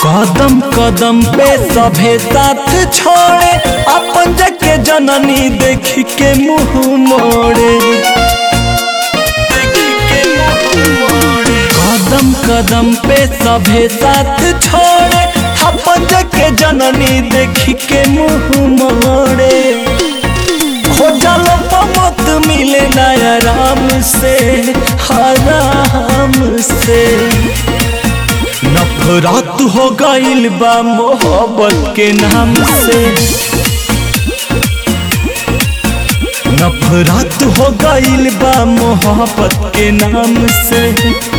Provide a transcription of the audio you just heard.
कदम कदम पे सभे साथ छोड़े, अपन जके जननी देख के मुँह मोड़े। कदम कदम पे सभे साथ छोड़े, अपन जके जननी देख के मुँह मोड़े। खोजल मत मिले ना आराम से, आराम से। नफरत हो गइल बा मोहब्बत के नाम से, नफरत हो गइल बा मोहब्बत के नाम से।